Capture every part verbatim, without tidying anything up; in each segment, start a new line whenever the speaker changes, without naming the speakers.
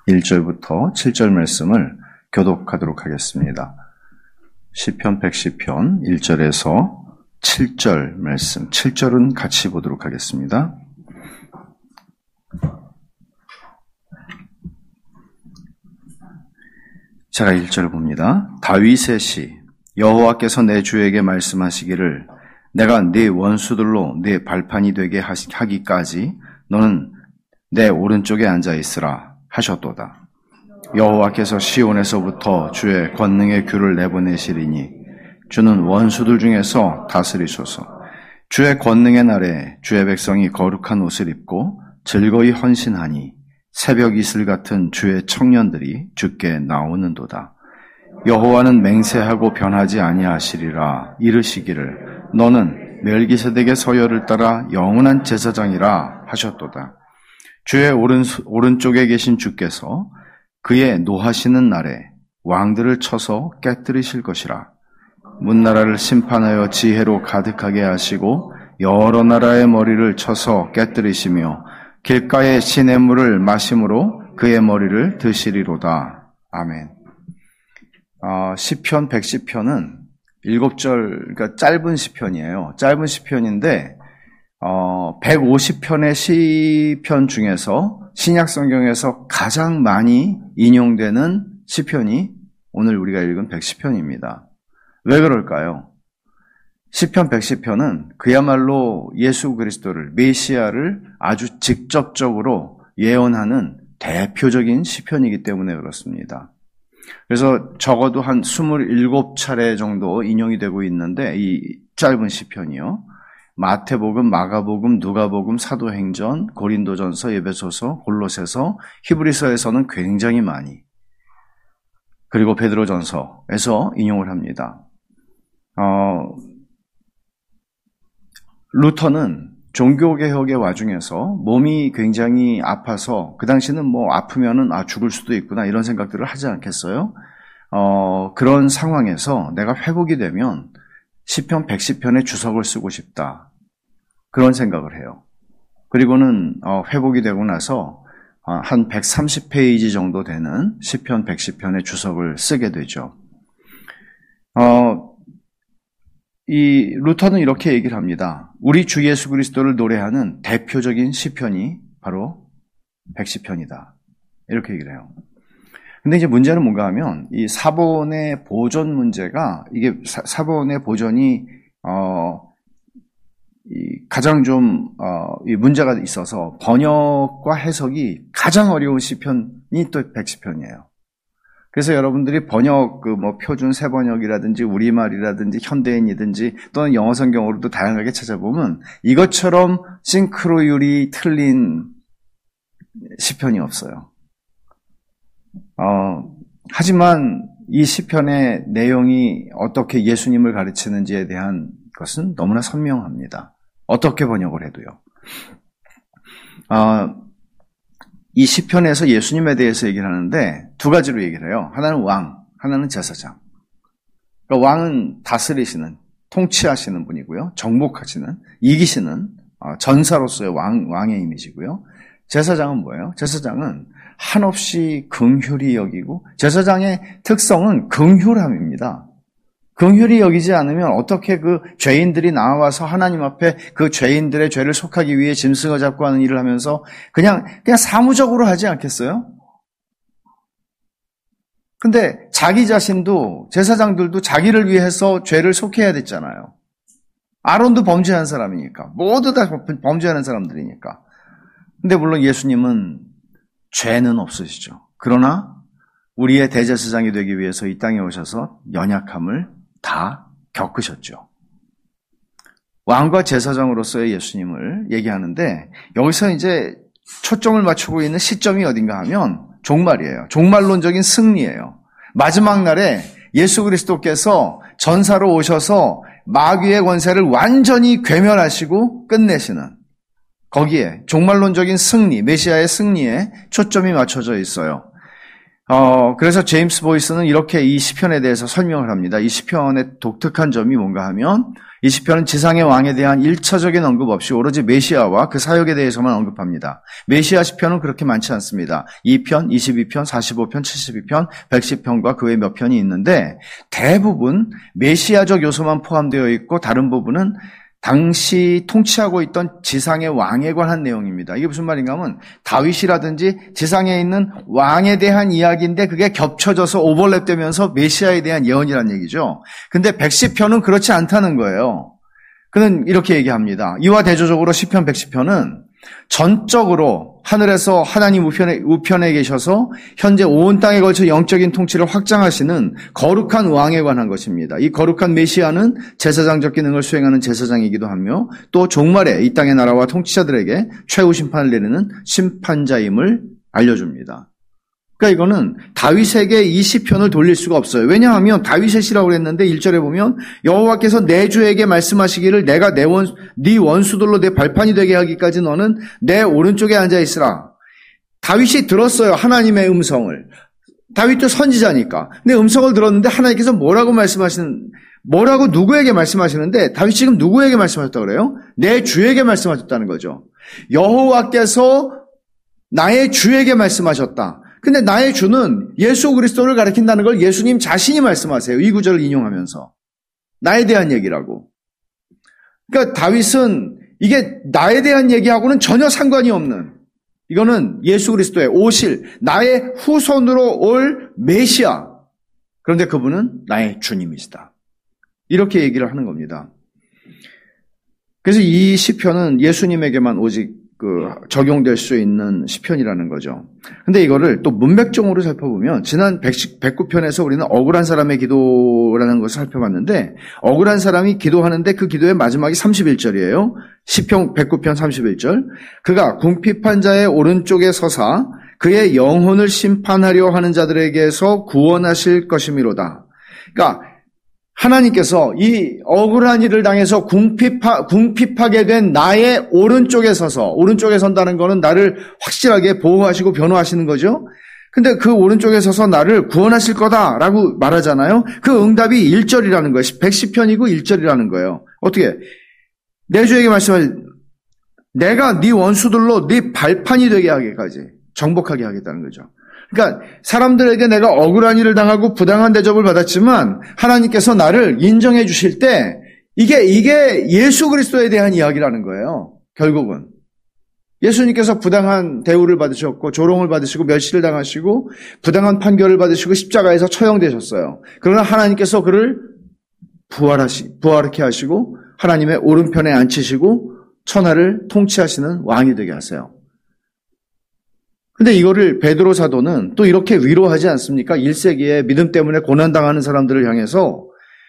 일 절부터 칠 절 말씀을 교독하도록 하겠습니다. 시편 백십 편 일 절에서 칠 절 말씀, 칠 절은 같이 보도록 하겠습니다. 제가 일 절을 봅니다. 다윗의 시, 여호와께서 내 주에게 말씀하시기를 내가 네 원수들로 네 발판이 되게 하기까지 너는 내 오른쪽에 앉아 있으라 하셨도다. 여호와께서 시온에서부터 주의 권능의 규를 내보내시리니 주는 원수들 중에서 다스리소서. 주의 권능의 날에 주의 백성이 거룩한 옷을 입고 즐거이 헌신하니 새벽 이슬 같은 주의 청년들이 주께 나오는도다. 여호와는 맹세하고 변하지 아니하시리라 이르시기를 너는 멜기세덱의 서열을 따라 영원한 제사장이라 하셨도다. 주의 오른, 오른쪽에 계신 주께서 그의 노하시는 날에 왕들을 쳐서 깨뜨리실 것이라. 문나라를 심판하여 지혜로 가득하게 하시고 여러 나라의 머리를 쳐서 깨뜨리시며 길가의 시냇물을 마심으로 그의 머리를 드시리로다. 아멘. 어, 시편 백십 편은 일곱 절, 그러니까 짧은 시편이에요. 짧은 시편인데 어, 백오십 편의 시편 중에서 신약 성경에서 가장 많이 인용되는 시편이 오늘 우리가 읽은 백십 편입니다. 왜 그럴까요? 시편 백십 편은 그야말로 예수 그리스도를, 메시아를 아주 직접적으로 예언하는 대표적인 시편이기 때문에 그렇습니다. 그래서 적어도 한 이십칠 차례 정도 인용이 되고 있는데 이 짧은 시편이요. 마태복음, 마가복음, 누가복음, 사도행전, 고린도전서, 에베소서, 골로새서, 히브리서에서는 굉장히 많이, 그리고 베드로전서에서 인용을 합니다. 어, 루터는 종교개혁의 와중에서 몸이 굉장히 아파서 그 당시는 뭐 아프면은 아 죽을 수도 있구나 이런 생각들을 하지 않겠어요? 어, 그런 상황에서 내가 회복이 되면 시편 백십 편의 주석을 쓰고 싶다. 그런 생각을 해요. 그리고는 어, 회복이 되고 나서 어, 한 백삼십 페이지 정도 되는 시편 백십 편의 주석을 쓰게 되죠. 어, 이 루터는 이렇게 얘기를 합니다. 우리 주 예수 그리스도를 노래하는 대표적인 시편이 바로 백십 편이다. 이렇게 얘기를 해요. 근데 이제 문제는 뭔가 하면 이 사본의 보존 문제가 이게 사, 사본의 보존이 어, 이 가장 좀 어, 이 문제가 있어서 번역과 해석이 가장 어려운 시편이 또 백십 편이에요. 그래서 여러분들이 번역, 그 뭐 표준 세번역이라든지 우리말이라든지 현대인이든지 또는 영어 성경으로도 다양하게 찾아보면 이것처럼 싱크로율이 틀린 시편이 없어요. 어, 하지만 이 시편의 내용이 어떻게 예수님을 가르치는지에 대한 것은 너무나 선명합니다. 어떻게 번역을 해도요. 어, 이 시편에서 예수님에 대해서 얘기를 하는데 두 가지로 얘기를 해요. 하나는 왕, 하나는 제사장. 그러니까 왕은 다스리시는, 통치하시는 분이고요. 정복하시는, 이기시는 전사로서의 왕, 왕의 이미지고요. 제사장은 뭐예요? 제사장은 한없이 긍휼히 여기고 제사장의 특성은 긍휼함입니다. 긍휼히 여기지 않으면 어떻게 그 죄인들이 나와서 하나님 앞에 그 죄인들의 죄를 속하기 위해 짐승을 잡고 하는 일을 하면서 그냥 그냥 사무적으로 하지 않겠어요? 근데 자기 자신도 제사장들도 자기를 위해서 죄를 속해야 됐잖아요. 아론도 범죄한 사람이니까. 모두 다 범죄하는 사람들이니까. 근데 물론 예수님은 죄는 없으시죠. 그러나 우리의 대제사장이 되기 위해서 이 땅에 오셔서 연약함을 다 겪으셨죠. 왕과 제사장으로서의 예수님을 얘기하는데 여기서 이제 초점을 맞추고 있는 시점이 어딘가 하면 종말이에요. 종말론적인 승리예요. 마지막 날에 예수 그리스도께서 전사로 오셔서 마귀의 권세를 완전히 괴멸하시고 끝내시는 거기에 종말론적인 승리, 메시아의 승리에 초점이 맞춰져 있어요. 어, 그래서 제임스 보이스는 이렇게 이 시편에 대해서 설명을 합니다. 이 시편의 독특한 점이 뭔가 하면 이 시편은 지상의 왕에 대한 일차적인 언급 없이 오로지 메시아와 그 사역에 대해서만 언급합니다. 메시아 시편은 그렇게 많지 않습니다. 이 편, 이십이 편, 사십오 편, 칠십이 편, 백십 편과 그 외 몇 편이 있는데 대부분 메시아적 요소만 포함되어 있고 다른 부분은 당시 통치하고 있던 지상의 왕에 관한 내용입니다. 이게 무슨 말인가 하면 다윗이라든지 지상에 있는 왕에 대한 이야기인데 그게 겹쳐져서 오버랩되면서 메시아에 대한 예언이라는 얘기죠. 근데 백십 편은 그렇지 않다는 거예요. 그는 이렇게 얘기합니다. 이와 대조적으로 시편 백십 편은 전적으로 하늘에서 하나님 우편에, 우편에 계셔서 현재 온 땅에 걸쳐 영적인 통치를 확장하시는 거룩한 왕에 관한 것입니다. 이 거룩한 메시아는 제사장적 기능을 수행하는 제사장이기도 하며 또 종말에 이 땅의 나라와 통치자들에게 최후 심판을 내리는 심판자임을 알려줍니다. 그러니까 이거는 다윗에게 이 시편을 돌릴 수가 없어요. 왜냐하면 다윗의 시라고 그랬는데 일 절에 보면 여호와께서 내 주에게 말씀하시기를 내가 내 원, 네 원수들로 내 발판이 되게 하기까지 너는 내 오른쪽에 앉아 있으라. 다윗이 들었어요. 하나님의 음성을. 다윗도 선지자니까. 근데 음성을 들었는데 하나님께서 뭐라고 말씀하시는 뭐라고 누구에게 말씀하시는데 다윗이 지금 누구에게 말씀하셨다고 그래요? 내 주에게 말씀하셨다는 거죠. 여호와께서 나의 주에게 말씀하셨다. 근데 나의 주는 예수 그리스도를 가리킨다는 걸 예수님 자신이 말씀하세요. 이 구절을 인용하면서. 나에 대한 얘기라고. 그러니까 다윗은 이게 나에 대한 얘기하고는 전혀 상관이 없는, 이거는 예수 그리스도의 오실, 나의 후손으로 올 메시아. 그런데 그분은 나의 주님이시다. 이렇게 얘기를 하는 겁니다. 그래서 이 시편은 예수님에게만 오직 그 적용될 수 있는 시편이라는 거죠. 근데 이거를 또 문맥적으로 살펴보면 지난 백구 편에서 우리는 억울한 사람의 기도라는 것을 살펴봤는데 억울한 사람이 기도하는데 그 기도의 마지막이 삼십일 절이에요. 시편 백구 편 삼십일 절. 그가 궁핍한 자의 오른쪽에 서사 그의 영혼을 심판하려 하는 자들에게서 구원하실 것이미로다. 그러니까 하나님께서 이 억울한 일을 당해서 궁핍하, 궁핍하게 된 나의 오른쪽에 서서, 오른쪽에 선다는 것은 나를 확실하게 보호하시고 변호하시는 거죠. 근데 그 오른쪽에 서서 나를 구원하실 거다라고 말하잖아요. 그 응답이 일 절이라는 거예요. 백십 편이고 일 절이라는 거예요. 어떻게? 내 주에게 말씀하시, 내가 네 원수들로 네 발판이 되게 하기까지 정복하게 하겠다는 거죠. 그러니까 사람들에게 내가 억울한 일을 당하고 부당한 대접을 받았지만 하나님께서 나를 인정해 주실 때 이게 이게 예수 그리스도에 대한 이야기라는 거예요. 결국은 예수님께서 부당한 대우를 받으셨고 조롱을 받으시고 멸시를 당하시고 부당한 판결을 받으시고 십자가에서 처형되셨어요. 그러나 하나님께서 그를 부활하시 부활케 하시고 하나님의 오른편에 앉히시고 천하를 통치하시는 왕이 되게 하세요. 근데 이거를 베드로 사도는 또 이렇게 위로하지 않습니까? 일 세기에 믿음 때문에 고난당하는 사람들을 향해서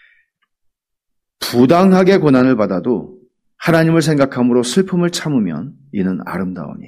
부당하게 고난을 받아도 하나님을 생각함으로 슬픔을 참으면 이는 아름다우니.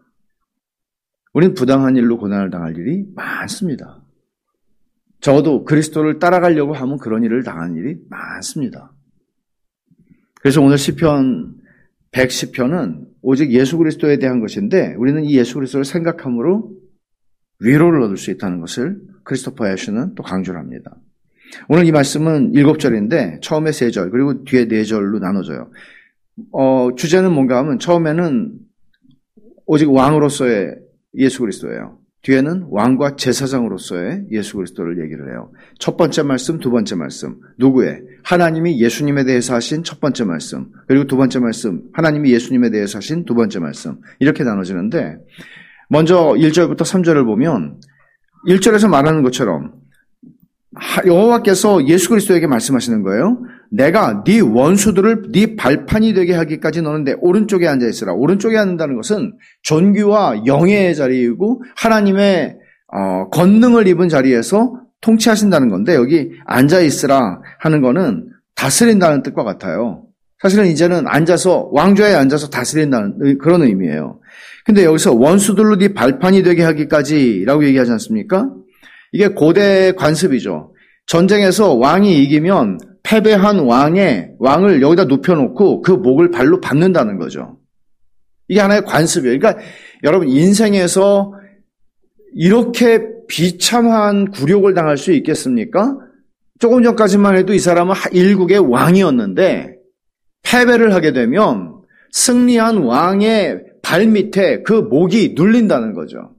우린 부당한 일로 고난을 당할 일이 많습니다. 적어도 그리스도를 따라가려고 하면 그런 일을 당하는 일이 많습니다. 그래서 오늘 시편 백십 편은 오직 예수 그리스도에 대한 것인데 우리는 이 예수 그리스도를 생각함으로 위로를 얻을 수 있다는 것을 크리스토퍼 애쉬는 또 강조를 합니다. 오늘 이 말씀은 일곱 절인데 처음에 세 절 그리고 뒤에 네 절로 나눠져요. 어, 주제는 뭔가 하면 처음에는 오직 왕으로서의 예수 그리스도예요. 뒤에는 왕과 제사장으로서의 예수 그리스도를 얘기를 해요. 첫 번째 말씀, 두 번째 말씀. 누구의? 하나님이 예수님에 대해서 하신 첫 번째 말씀. 그리고 두 번째 말씀. 하나님이 예수님에 대해서 하신 두 번째 말씀. 이렇게 나눠지는데 먼저 일 절부터 삼 절을 보면 일 절에서 말하는 것처럼 여호와께서 예수 그리스도에게 말씀하시는 거예요. 내가 네 원수들을 네 발판이 되게 하기까지 너는 내 오른쪽에 앉아 있으라. 오른쪽에 앉는다는 것은 존귀와 영예의 자리이고 하나님의 어, 권능을 입은 자리에서 통치하신다는 건데 여기 앉아 있으라 하는 거는 다스린다는 뜻과 같아요. 사실은 이제는 앉아서 왕좌에 앉아서 다스린다는 그런 의미예요. 근데 여기서 원수들로 네 발판이 되게 하기까지라고 얘기하지 않습니까? 이게 고대 관습이죠. 전쟁에서 왕이 이기면 패배한 왕의 왕을 여기다 눕혀놓고 그 목을 발로 밟는다는 거죠. 이게 하나의 관습이에요. 그러니까 여러분 인생에서 이렇게 비참한 굴욕을 당할 수 있겠습니까? 조금 전까지만 해도 이 사람은 일국의 왕이었는데 패배를 하게 되면 승리한 왕의 발밑에 그 목이 눌린다는 거죠.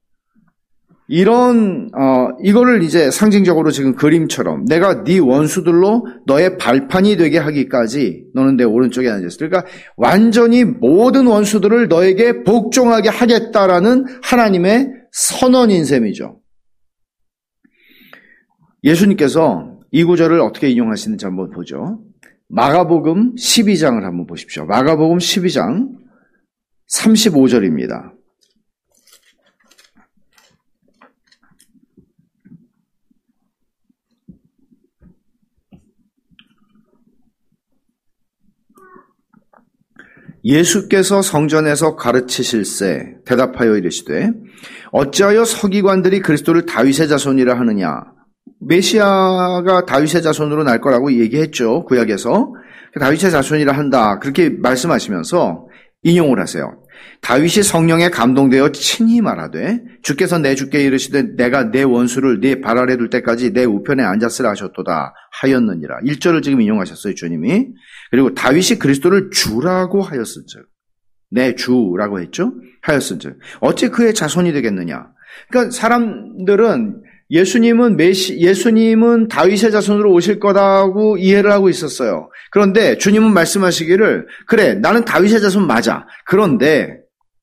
이런 어 이거를 이제 상징적으로 지금 그림처럼 내가 네 원수들로 너의 발판이 되게 하기까지 너는 내 오른쪽에 앉았어. 그러니까 완전히 모든 원수들을 너에게 복종하게 하겠다라는 하나님의 선언인 셈이죠. 예수님께서 이 구절을 어떻게 인용하시는지 한번 보죠. 마가복음 십이 장을 한번 보십시오. 마가복음 십이 장 삼십오 절입니다. 예수께서 성전에서 가르치실세 대답하여 이르시되 어찌하여 서기관들이 그리스도를 다윗의 자손이라 하느냐. 메시아가 다윗의 자손으로 날 거라고 얘기했죠. 구약에서. 다윗의 자손이라 한다. 그렇게 말씀하시면서 인용을 하세요. 다윗이 성령에 감동되어 친히 말하되 주께서 내 주께 이르시되 내가 내 원수를 네 발 아래 둘 때까지 내 우편에 앉았으라 하셨도다 하였느니라. 일 절을 지금 인용하셨어요. 주님이. 그리고 다윗이 그리스도를 주라고 하였은즉 내 주라고 했죠. 하였은즉 어찌 그의 자손이 되겠느냐. 그러니까 사람들은 예수님은 메시, 예수님은 다윗의 자손으로 오실 거라고 이해를 하고 있었어요. 그런데 주님은 말씀하시기를 그래 나는 다윗의 자손 맞아. 그런데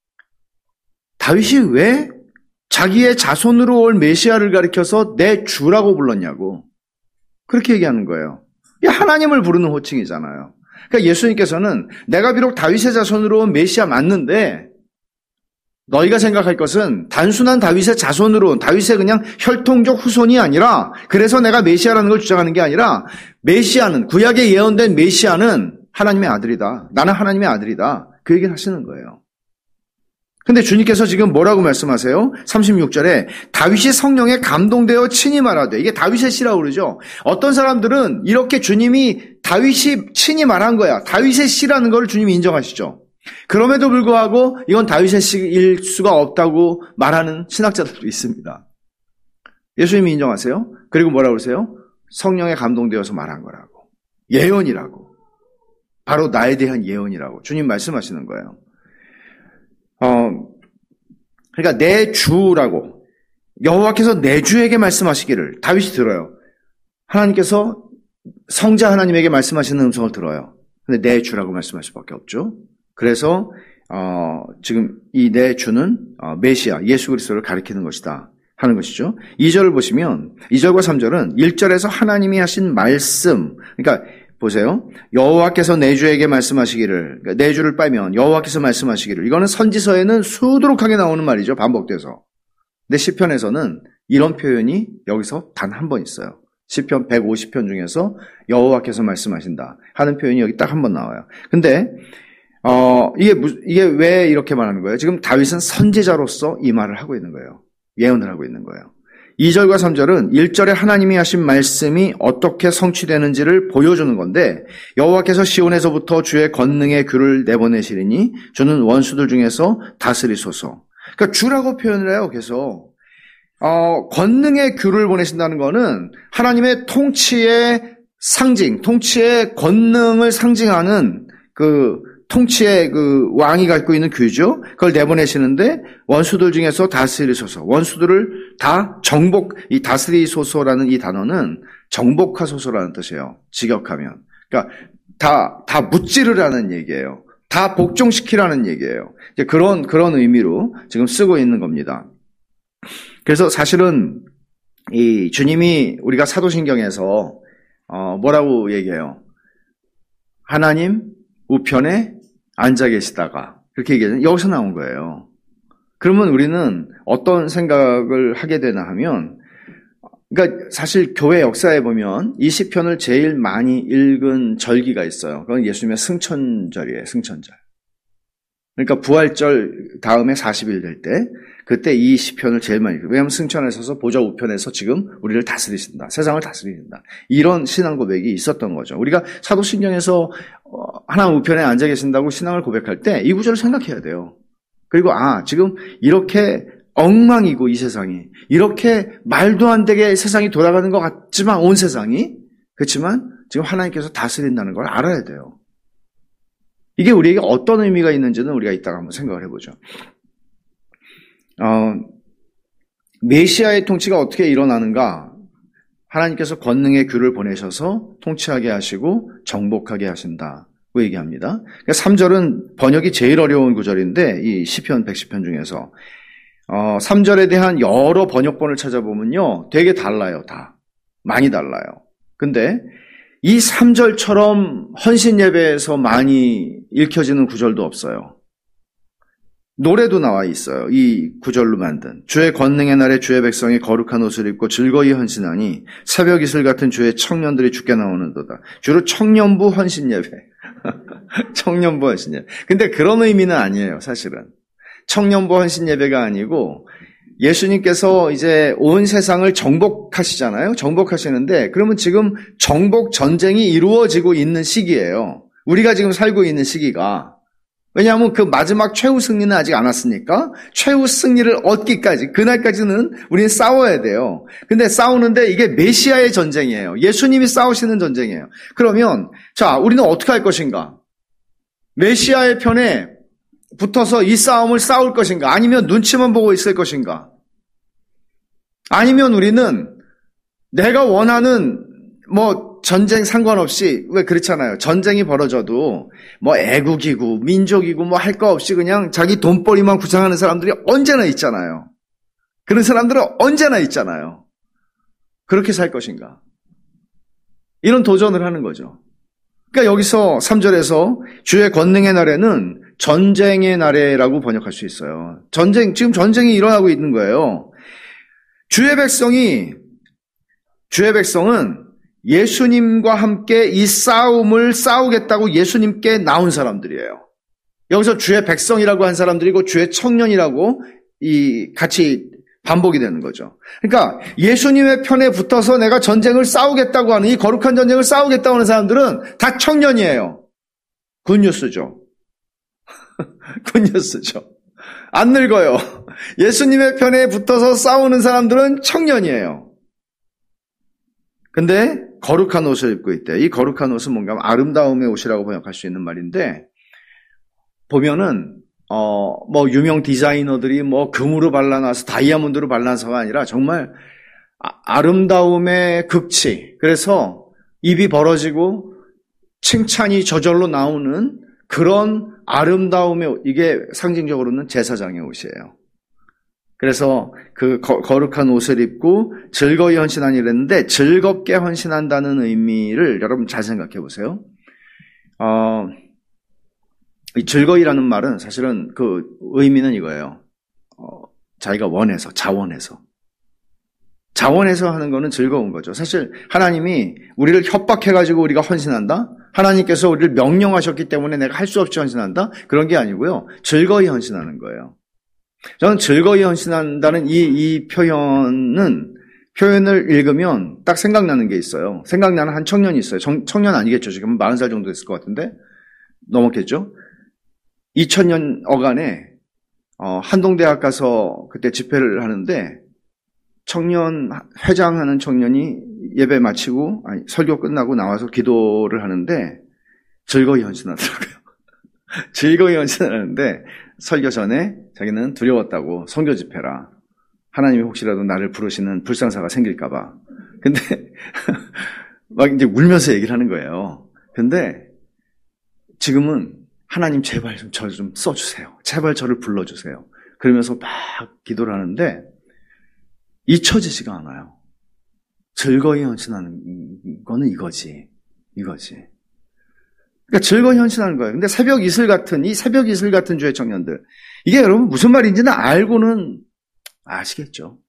다윗이 왜 자기의 자손으로 올 메시아를 가리켜서 내 주라고 불렀냐고 그렇게 얘기하는 거예요. 이게 하나님을 부르는 호칭이잖아요. 그러니까 예수님께서는 내가 비록 다윗의 자손으로 온 메시아 맞는데 너희가 생각할 것은 단순한 다윗의 자손으로 온 다윗의 그냥 혈통적 후손이 아니라 그래서 내가 메시아라는 걸 주장하는 게 아니라 메시아는 구약에 예언된 메시아는 하나님의 아들이다. 나는 하나님의 아들이다. 그 얘기를 하시는 거예요. 근데 주님께서 지금 뭐라고 말씀하세요? 삼십육 절에 다윗이 성령에 감동되어 친히 말하되 이게 다윗의 시라고 그러죠. 어떤 사람들은 이렇게 주님이 다윗이 친히 말한 거야. 다윗의 시라는 걸 주님이 인정하시죠. 그럼에도 불구하고 이건 다윗의 시일 수가 없다고 말하는 신학자들도 있습니다. 예수님이 인정하세요. 그리고 뭐라고 그러세요? 성령에 감동되어서 말한 거라고. 예언이라고. 바로 나에 대한 예언이라고 주님 말씀하시는 거예요. 어, 그러니까 내 주라고 여호와께서 내 주에게 말씀하시기를 다윗이 들어요. 하나님께서 성자 하나님에게 말씀하시는 음성을 들어요. 근데 내 주라고 말씀할 수밖에 없죠. 그래서 어, 지금 이 내 주는 어, 메시아 예수 그리스도를 가리키는 것이다 하는 것이죠. 이 절을 보시면 이 절과 삼 절은 일 절에서 하나님이 하신 말씀 그러니까 보세요. 여호와께서 내 주에게 말씀하시기를 그러니까 내 주를 빨면 여호와께서 말씀하시기를 이거는 선지서에는 수두룩하게 나오는 말이죠. 반복돼서. 근데 시편에서는 이런 표현이 여기서 단 한 번 있어요. 시편 백오십 편 중에서 여호와께서 말씀하신다 하는 표현이 여기 딱 한 번 나와요. 근데 어 이게 이게 왜 이렇게 말하는 거예요? 지금 다윗은 선지자로서 이 말을 하고 있는 거예요. 예언을 하고 있는 거예요. 이 절과 삼 절은 일 절에 하나님이 하신 말씀이 어떻게 성취되는지를 보여주는 건데 여호와께서 시온에서부터 주의 권능의 귤을 내보내시리니 주는 원수들 중에서 다스리소서. 그러니까 주라고 표현을 해요. 계속 어, 권능의 귤을 보내신다는 거는 하나님의 통치의 상징, 통치의 권능을 상징하는 그 통치의 그 왕이 갖고 있는 규죠. 그걸 내보내시는데 원수들 중에서 다스리소서. 원수들을 다 정복, 이 다스리소서라는 이 단어는 정복하소서라는 뜻이에요. 직역하면. 그러니까 다, 다 무찌르라는 얘기예요. 다 복종시키라는 얘기예요. 이제 그런, 그런 의미로 지금 쓰고 있는 겁니다. 그래서 사실은 이 주님이 우리가 사도신경에서 어, 뭐라고 얘기해요? 하나님 우편에 앉아 계시다가 그렇게 얘기하잖아요. 여기서 나온 거예요. 그러면 우리는 어떤 생각을 하게 되나 하면 그러니까 사실 교회 역사에 보면 이 시편을 제일 많이 읽은 절기가 있어요. 그건 예수님의 승천절이에요. 승천절. 그러니까 부활절 다음에 사십 일 될 때 그때 이 시편을 제일 많이 읽어요. 왜냐하면 승천에 서서 보좌 우편에서 지금 우리를 다스리신다. 세상을 다스리신다. 이런 신앙 고백이 있었던 거죠. 우리가 사도신경에서 하나님 우편에 앉아 계신다고 신앙을 고백할 때 이 구절을 생각해야 돼요. 그리고 아 지금 이렇게 엉망이고 이 세상이 이렇게 말도 안 되게 세상이 돌아가는 것 같지만 온 세상이 그렇지만 지금 하나님께서 다스린다는 걸 알아야 돼요. 이게 우리에게 어떤 의미가 있는지는 우리가 이따가 한번 생각을 해보죠. 어, 메시아의 통치가 어떻게 일어나는가? 하나님께서 권능의 규를 보내셔서 통치하게 하시고 정복하게 하신다고 얘기합니다. 그러니까 삼 절은 번역이 제일 어려운 구절인데 이 시편 백십 편 중에서 어, 삼 절에 대한 여러 번역본을 찾아보면요 되게 달라요. 다 많이 달라요. 근데 이 삼 절처럼 헌신 예배에서 많이 읽혀지는 구절도 없어요. 노래도 나와 있어요. 이 구절로 만든 주의 권능의 날에 주의 백성이 거룩한 옷을 입고 즐거이 헌신하니 새벽 이슬 같은 주의 청년들이 주께 나오는도다. 주로 청년부 헌신 예배. 청년부 헌신 예배. 근데 그런 의미는 아니에요. 사실은. 청년부 헌신 예배가 아니고 예수님께서 이제 온 세상을 정복하시잖아요. 정복하시는데 그러면 지금 정복 전쟁이 이루어지고 있는 시기예요. 우리가 지금 살고 있는 시기가. 왜냐하면 그 마지막 최후 승리는 아직 안 왔으니까 최후 승리를 얻기까지 그날까지는 우리는 싸워야 돼요. 근데 싸우는데 이게 메시아의 전쟁이에요. 예수님이 싸우시는 전쟁이에요. 그러면 자 우리는 어떻게 할 것인가? 메시아의 편에 붙어서 이 싸움을 싸울 것인가? 아니면 눈치만 보고 있을 것인가? 아니면 우리는 내가 원하는 뭐 전쟁 상관없이 왜 그렇잖아요. 전쟁이 벌어져도 뭐 애국이고 민족이고 뭐 할 거 없이 그냥 자기 돈벌이만 구상하는 사람들이 언제나 있잖아요. 그런 사람들은 언제나 있잖아요. 그렇게 살 것인가? 이런 도전을 하는 거죠. 그러니까 여기서 삼 절에서 주의 권능의 날에는 전쟁의 날에라고 번역할 수 있어요. 전쟁, 지금 전쟁이 일어나고 있는 거예요. 주의 백성이, 주의 백성은 예수님과 함께 이 싸움을 싸우겠다고 예수님께 나온 사람들이에요. 여기서 주의 백성이라고 한 사람들이고 주의 청년이라고 이 같이 반복이 되는 거죠. 그러니까 예수님의 편에 붙어서 내가 전쟁을 싸우겠다고 하는 이 거룩한 전쟁을 싸우겠다고 하는 사람들은 다 청년이에요. 굿뉴스죠. 굿뉴스죠. 안 늙어요. 예수님의 편에 붙어서 싸우는 사람들은 청년이에요. 근데 거룩한 옷을 입고 있대. 이 거룩한 옷은 뭔가 아름다움의 옷이라고 번역할 수 있는 말인데 보면은 어 뭐 유명 디자이너들이 뭐 금으로 발라놔서 다이아몬드로 발라서가 아니라 정말 아, 아름다움의 극치. 그래서 입이 벌어지고 칭찬이 저절로 나오는 그런 아름다움의 옷. 이게 상징적으로는 제사장의 옷이에요. 그래서 그 거, 거룩한 옷을 입고 즐거이 헌신하니 그랬는데 즐겁게 헌신한다는 의미를 여러분 잘 생각해 보세요. 어, 이 즐거이라는 말은 사실은 그 의미는 이거예요. 어, 자기가 원해서, 자원해서. 자원해서 하는 거는 즐거운 거죠. 사실 하나님이 우리를 협박해가지고 우리가 헌신한다? 하나님께서 우리를 명령하셨기 때문에 내가 할 수 없이 헌신한다? 그런 게 아니고요. 즐거이 헌신하는 거예요. 저는 즐거이 헌신한다는 이, 이 표현은, 표현을 읽으면 딱 생각나는 게 있어요. 생각나는 한 청년이 있어요. 청, 청년 아니겠죠. 지금 마흔 살 정도 됐을 것 같은데. 넘었겠죠? 이천 년 어간에, 어, 한동대학 가서 그때 집회를 하는데, 청년, 회장하는 청년이 예배 마치고, 아니, 설교 끝나고 나와서 기도를 하는데, 즐거이 헌신하더라고요. 즐거이 헌신하는데, 설교 전에 자기는 두려웠다고, 선교 집회라. 하나님이 혹시라도 나를 부르시는 불상사가 생길까봐. 근데, 막 이제 울면서 얘기를 하는 거예요. 근데, 지금은 하나님 제발 좀 저 좀 써주세요. 제발 저를 불러주세요. 그러면서 막 기도를 하는데, 잊혀지지가 않아요. 즐거이 헌신하는 거는 이거지. 이거지. 그러니까 즐거이 헌신하는 거예요. 근데 새벽 이슬 같은, 이 새벽 이슬 같은 주의 청년들. 이게 여러분 무슨 말인지는 알고는 아시겠죠?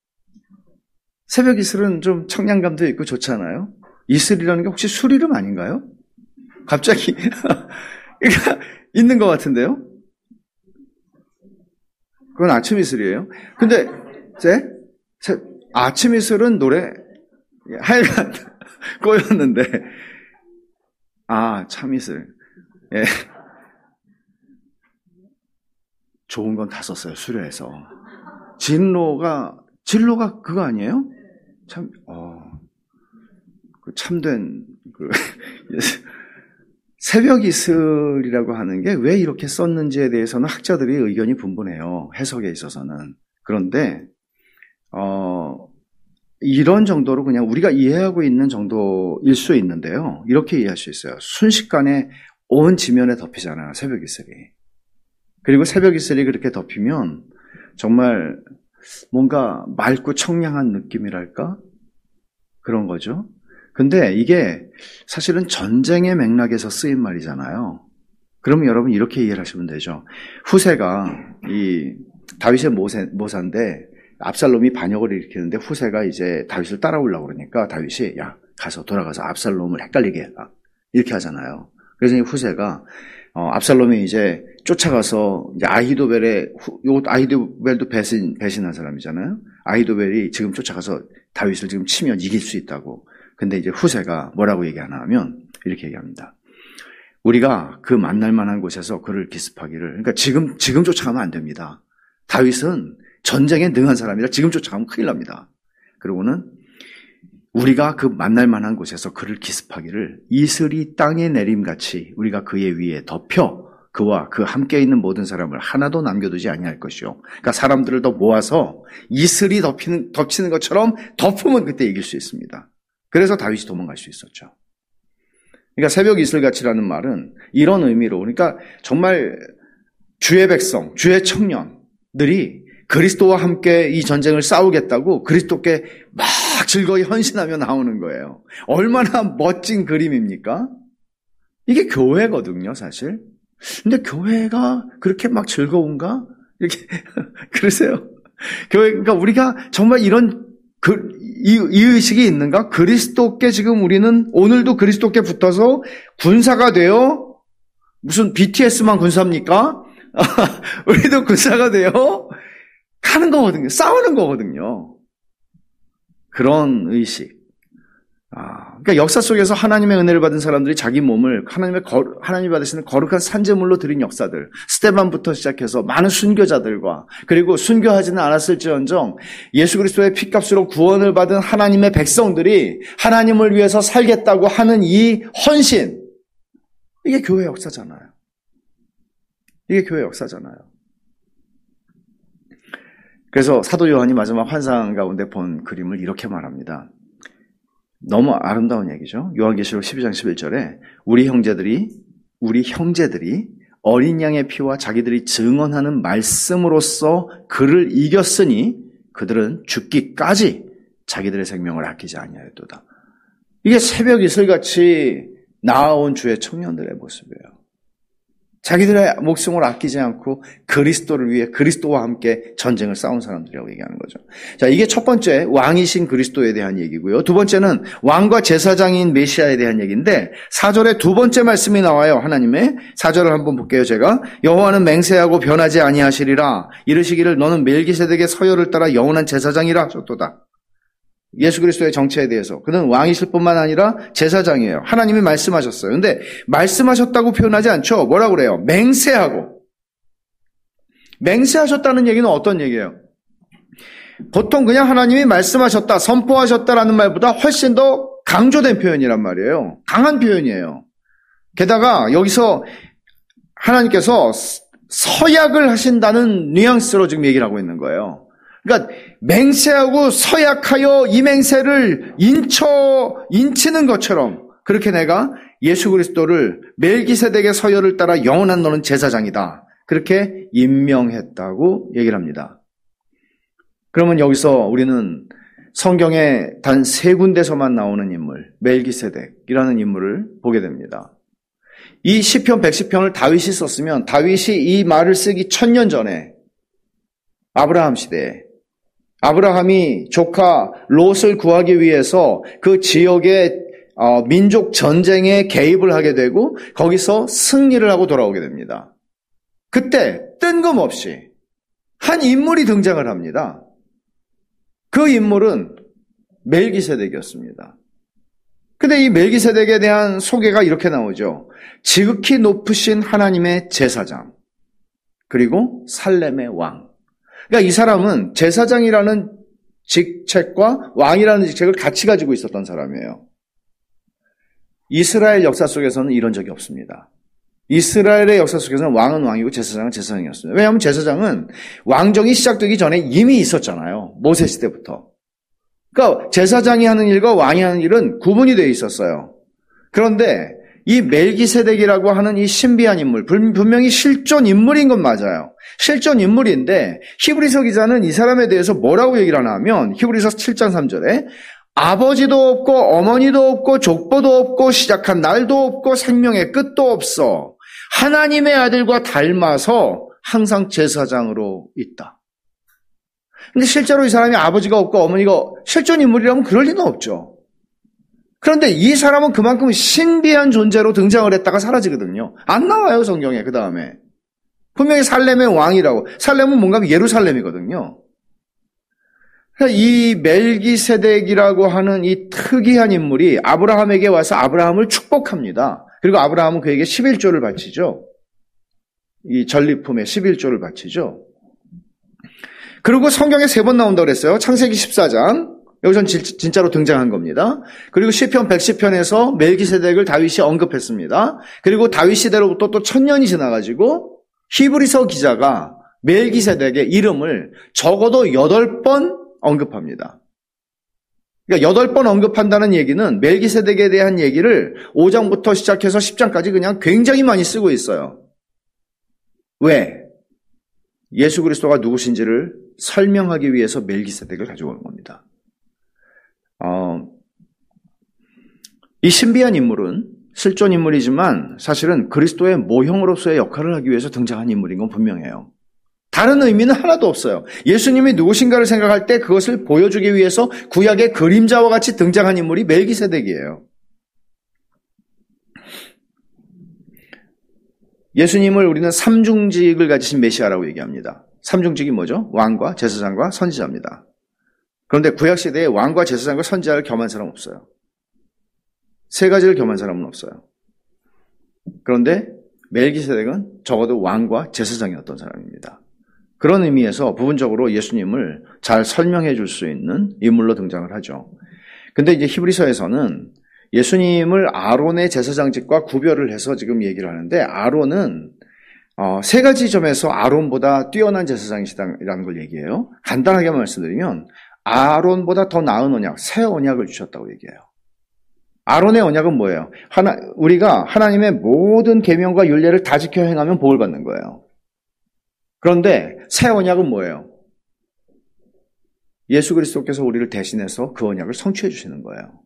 새벽 이슬은 좀 청량감도 있고 좋잖아요? 이슬이라는 게 혹시 술 이름 아닌가요? 갑자기. 그러니까 있는 것 같은데요? 그건 아침 이슬이에요. 근데, 제? 아침 이슬은 노래, 하여간, 꼬였는데, 아, 참 이슬. 예. 좋은 건 다 썼어요, 수료해서. 진로가, 진로가 그거 아니에요? 참, 어, 그 참된, 그, 새벽 이슬이라고 하는 게 왜 이렇게 썼는지에 대해서는 학자들이 의견이 분분해요. 해석에 있어서는. 그런데, 어, 이런 정도로 그냥 우리가 이해하고 있는 정도일 수 있는데요. 이렇게 이해할 수 있어요. 순식간에 온 지면에 덮이잖아요. 새벽 이슬이. 그리고 새벽 이슬이 그렇게 덮이면 정말 뭔가 맑고 청량한 느낌이랄까? 그런 거죠. 근데 이게 사실은 전쟁의 맥락에서 쓰인 말이잖아요. 그러면 여러분 이렇게 이해를 하시면 되죠. 후세가 이 다윗의 모세, 모사인데 압살롬이 반역을 일으키는데 후세가 이제 다윗을 따라오려고 그러니까 다윗이 야 가서 돌아가서 압살롬을 헷갈리게 해라. 이렇게 하잖아요. 그래서 이 후세가 어, 압살롬이 이제 쫓아가서 이제 아히도벨의 요 아히도벨도 배신 배신한 사람이잖아요. 아히도벨이 지금 쫓아가서 다윗을 지금 치면 이길 수 있다고. 근데 이제 후세가 뭐라고 얘기하나 하면 이렇게 얘기합니다. 우리가 그 만날 만한 곳에서 그를 기습하기를. 그러니까 지금 지금 쫓아가면 안 됩니다. 다윗은 전쟁에 능한 사람이라 지금 쫓아가면 큰일 납니다. 그리고는 우리가 그 만날 만한 곳에서 그를 기습하기를 이슬이 땅에 내림같이 우리가 그의 위에 덮여 그와 그 함께 있는 모든 사람을 하나도 남겨두지 아니할 것이요. 그러니까 사람들을 더 모아서 이슬이 덮이는, 덮치는 것처럼 덮으면 그때 이길 수 있습니다. 그래서 다윗이 도망갈 수 있었죠. 그러니까 새벽 이슬같이라는 말은 이런 의미로, 그러니까 정말 주의 백성, 주의 청년들이 그리스도와 함께 이 전쟁을 싸우겠다고 그리스도께 막 즐거이 헌신하며 나오는 거예요. 얼마나 멋진 그림입니까? 이게 교회거든요, 사실. 근데 교회가 그렇게 막 즐거운가? 이렇게 그러세요. 교회, 그러니까 우리가 정말 이런 그, 이, 이 의식이 있는가? 그리스도께 지금 우리는 오늘도 그리스도께 붙어서 군사가 되어 무슨 비티에스만 군사입니까? 우리도 군사가 되어 가는 거거든요. 싸우는 거거든요. 그런 의식. 아, 그러니까 역사 속에서 하나님의 은혜를 받은 사람들이 자기 몸을 하나님의 거, 하나님이 받으시는 거룩한 산제물로 드린 역사들, 스데반부터 시작해서 많은 순교자들과 그리고 순교하지는 않았을지언정 예수 그리스도의 피값으로 구원을 받은 하나님의 백성들이 하나님을 위해서 살겠다고 하는 이 헌신, 이게 교회 역사잖아요. 이게 교회 역사잖아요. 그래서 사도 요한이 마지막 환상 가운데 본 그림을 이렇게 말합니다. 너무 아름다운 얘기죠. 요한계시록 십이 장 십일 절에 우리 형제들이 우리 형제들이 어린 양의 피와 자기들이 증언하는 말씀으로써 그를 이겼으니 그들은 죽기까지 자기들의 생명을 아끼지 아니하였도다. 이게 새벽 이슬같이 나아온 주의 청년들의 모습이에요. 자기들의 목숨을 아끼지 않고 그리스도를 위해 그리스도와 함께 전쟁을 싸운 사람들이라고 얘기하는 거죠. 자, 이게 첫 번째 왕이신 그리스도에 대한 얘기고요. 두 번째는 왕과 제사장인 메시아에 대한 얘기인데 사 절에 두 번째 말씀이 나와요. 하나님의 사 절을 한번 볼게요. 제가 여호와는 맹세하고 변하지 아니하시리라 이르시기를 너는 멜기세덱의 서열을 따라 영원한 제사장이라 하셨도다. 예수 그리스도의 정체에 대해서 그는 왕이실 뿐만 아니라 제사장이에요. 하나님이 말씀하셨어요. 근데 말씀하셨다고 표현하지 않죠. 뭐라고 그래요? 맹세하고. 맹세하셨다는 얘기는 어떤 얘기예요? 보통 그냥 하나님이 말씀하셨다, 선포하셨다라는 말보다 훨씬 더 강조된 표현이란 말이에요. 강한 표현이에요. 게다가 여기서 하나님께서 서약을 하신다는 뉘앙스로 지금 얘기를 하고 있는 거예요. 그러니까 맹세하고 서약하여 이 맹세를 인쳐 인치는 것처럼 그렇게 내가 예수 그리스도를 멜기세덱의 서열을 따라 영원한 너는 제사장이다. 그렇게 임명했다고 얘기를 합니다. 그러면 여기서 우리는 성경에 단 세 군데서만 나오는 인물, 멜기세덱이라는 인물을 보게 됩니다. 이 시편 백십 편을 다윗이 썼으면 다윗이 이 말을 쓰기 천년 전에 아브라함 시대에 아브라함이 조카 롯을 구하기 위해서 그 지역의 어, 민족 전쟁에 개입을 하게 되고 거기서 승리를 하고 돌아오게 됩니다. 그때 뜬금없이 한 인물이 등장을 합니다. 그 인물은 멜기세덱이었습니다. 근데 이 멜기세덱에 대한 소개가 이렇게 나오죠. 지극히 높으신 하나님의 제사장 그리고 살렘의 왕. 그러니까 이 사람은 제사장이라는 직책과 왕이라는 직책을 같이 가지고 있었던 사람이에요. 이스라엘 역사 속에서는 이런 적이 없습니다. 이스라엘의 역사 속에서는 왕은 왕이고 제사장은 제사장이었습니다. 왜냐하면 제사장은 왕정이 시작되기 전에 이미 있었잖아요. 모세 시대부터. 그러니까 제사장이 하는 일과 왕이 하는 일은 구분이 되어 있었어요. 그런데 이 멜기세덱이라고 하는 이 신비한 인물, 분명히 실존 인물인 건 맞아요. 실존 인물인데 히브리서 기자는 이 사람에 대해서 뭐라고 얘기를 하나 하면 히브리서 칠 장 삼 절에 아버지도 없고 어머니도 없고 족보도 없고 시작한 날도 없고 생명의 끝도 없어 하나님의 아들과 닮아서 항상 제사장으로 있다. 근데 실제로 이 사람이 아버지가 없고 어머니가 실존 인물이라면 그럴 리는 없죠. 그런데 이 사람은 그만큼 신비한 존재로 등장을 했다가 사라지거든요. 안 나와요, 성경에. 그 다음에 분명히 살렘의 왕이라고. 살렘은 뭔가 예루살렘이거든요. 이 멜기세덱이라고 하는 이 특이한 인물이 아브라함에게 와서 아브라함을 축복합니다. 그리고 아브라함은 그에게 십일조를 바치죠. 이 전리품에 십일조를 바치죠. 그리고 성경에 세 번 나온다고 그랬어요. 창세기 십사 장. 여기선 진짜로 등장한 겁니다. 그리고 시편 백십 편에서 멜기세덱을 다윗이 언급했습니다. 그리고 다윗 시대로부터 또 천년이 지나가지고 히브리서 기자가 멜기세덱의 이름을 적어도 여덟 번 언급합니다. 그러니까 여덟 번 언급한다는 얘기는 멜기세덱에 대한 얘기를 오 장부터 시작해서 십 장까지 그냥 굉장히 많이 쓰고 있어요. 왜? 예수 그리스도가 누구신지를 설명하기 위해서 멜기세덱을 가지고 온 겁니다. 어, 이 신비한 인물은 실존 인물이지만 사실은 그리스도의 모형으로서의 역할을 하기 위해서 등장한 인물인 건 분명해요. 다른 의미는 하나도 없어요. 예수님이 누구신가를 생각할 때 그것을 보여주기 위해서 구약의 그림자와 같이 등장한 인물이 멜기세덱이에요. 예수님을 우리는 삼중직을 가지신 메시아라고 얘기합니다. 삼중직이 뭐죠? 왕과 제사장과 선지자입니다. 그런데 구약시대에 왕과 제사장과 선지자를 겸한 사람은 없어요. 세 가지를 겸한 사람은 없어요. 그런데 멜기세덱은 적어도 왕과 제사장이었던 사람입니다. 그런 의미에서 부분적으로 예수님을 잘 설명해 줄 수 있는 인물로 등장을 하죠. 근데 이제 히브리서에서는 예수님을 아론의 제사장직과 구별을 해서 지금 얘기를 하는데 아론은 어, 세 가지 점에서 아론보다 뛰어난 제사장이시다라는 걸 얘기해요. 간단하게 말씀드리면 아론보다 더 나은 언약, 새 언약을 주셨다고 얘기해요. 아론의 언약은 뭐예요? 하나, 우리가 하나님의 모든 계명과 율례를 다 지켜 행하면 복을 받는 거예요. 그런데 새 언약은 뭐예요? 예수 그리스도께서 우리를 대신해서 그 언약을 성취해 주시는 거예요.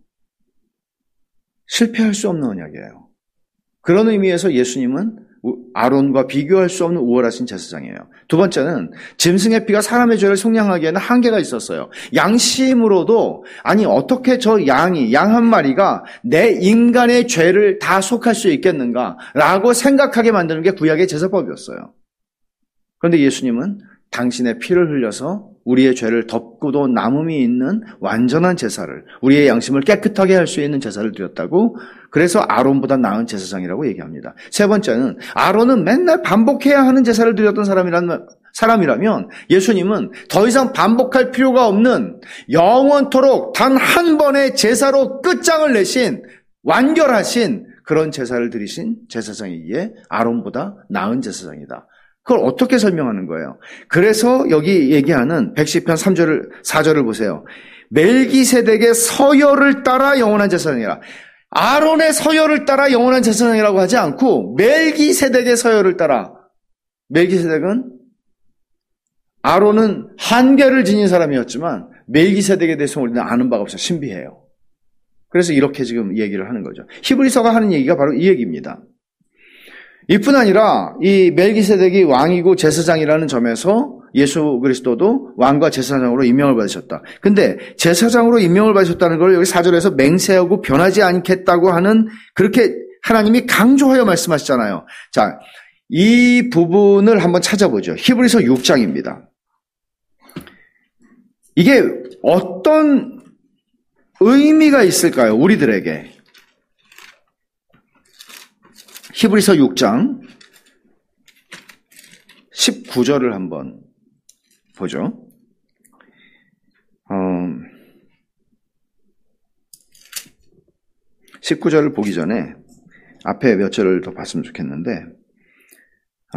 실패할 수 없는 언약이에요. 그런 의미에서 예수님은 아론과 비교할 수 없는 우월하신 제사장이에요. 두 번째는 짐승의 피가 사람의 죄를 속량하기에는 한계가 있었어요. 양심으로도 아니 어떻게 저 양이 양 한 마리가 내 인간의 죄를 다 속할 수 있겠는가라고 생각하게 만드는 게 구약의 제사법이었어요. 그런데 예수님은 당신의 피를 흘려서 우리의 죄를 덮고도 남음이 있는 완전한 제사를, 우리의 양심을 깨끗하게 할 수 있는 제사를 드렸다고, 그래서 아론보다 나은 제사장이라고 얘기합니다. 세 번째는 아론은 맨날 반복해야 하는 제사를 드렸던 사람이라면, 사람이라면 예수님은 더 이상 반복할 필요가 없는 영원토록 단 한 번의 제사로 끝장을 내신 완결하신 그런 제사를 드리신 제사장이기에 아론보다 나은 제사장이다. 그걸 어떻게 설명하는 거예요? 그래서 여기 얘기하는 백십 편 삼 절을, 사 절을 보세요. 멜기세덱의 서열을 따라 영원한 제사장이라. 아론의 서열을 따라 영원한 제사장이라고 하지 않고 멜기세덱의 서열을 따라. 멜기세덱은 아론은 한계를 지닌 사람이었지만 멜기세덱에 대해서 우리는 아는 바가 없어요. 신비해요. 그래서 이렇게 지금 얘기를 하는 거죠. 히브리서가 하는 얘기가 바로 이 얘기입니다. 이뿐 아니라 이 멜기세덱이 왕이고 제사장이라는 점에서 예수 그리스도도 왕과 제사장으로 임명을 받으셨다. 근데 제사장으로 임명을 받으셨다는 걸 여기 사 절에서 맹세하고 변하지 않겠다고 하는 그렇게 하나님이 강조하여 말씀하시잖아요. 자, 이 부분을 한번 찾아보죠. 히브리서 육 장입니다. 이게 어떤 의미가 있을까요? 우리들에게. 히브리서 육 장 십구 절을 한번 보죠. 어, 십구 절을 보기 전에 앞에 몇 절을 더 봤으면 좋겠는데, 어,